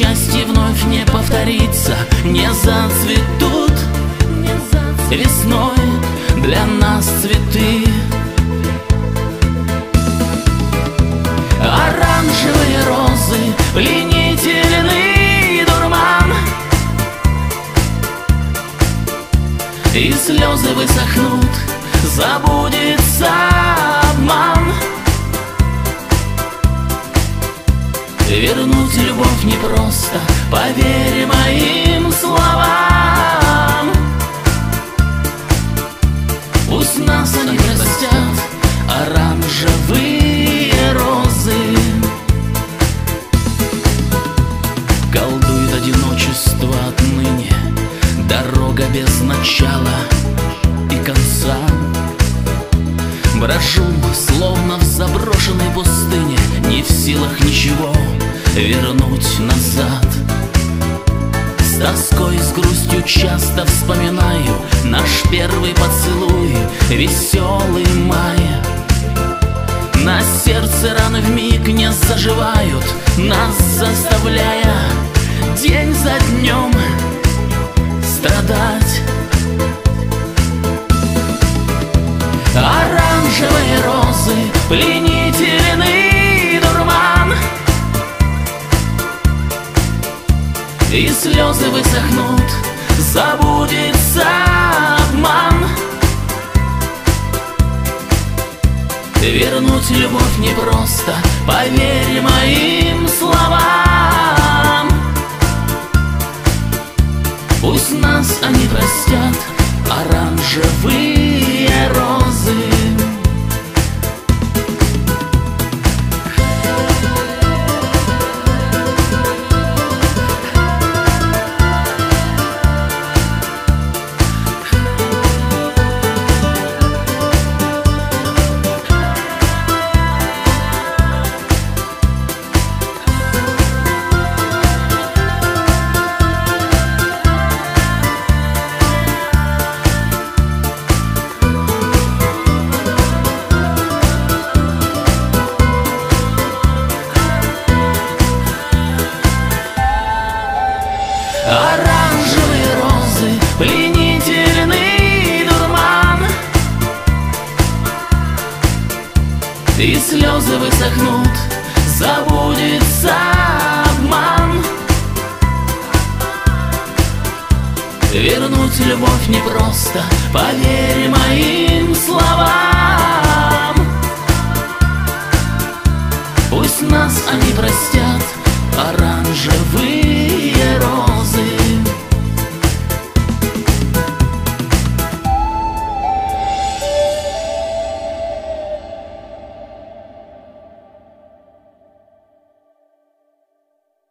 счастье вновь не повторится, не зацветут весной для нас цветы. Оранжевые розы, пленительный дурман, и слезы высохнут, забудется обман. Вернуть любовь непросто, поверь моим словам. Пусть нас они простят, оранжевые розы. Колдует одиночество отныне, дорога без начала и конца. Брожу, словно в заброшенной пустыне, не в силах ничего вернуть назад. С тоской, с грустью часто вспоминаю наш первый поцелуй, веселый май. На сердце раны вмиг не заживают, нас заставляя день за днем страдать. Оранжевые розы, пленительный дурман, и слезы высохнут, забудется обман. Вернуть любовь непросто, поверь моим словам. Пусть нас они простят, оранжевые розы. Оранжевые розы, пленительный дурман, и слезы высохнут, забудется обман. Вернуть любовь непросто, поверь моим словам. Пусть нас они простят,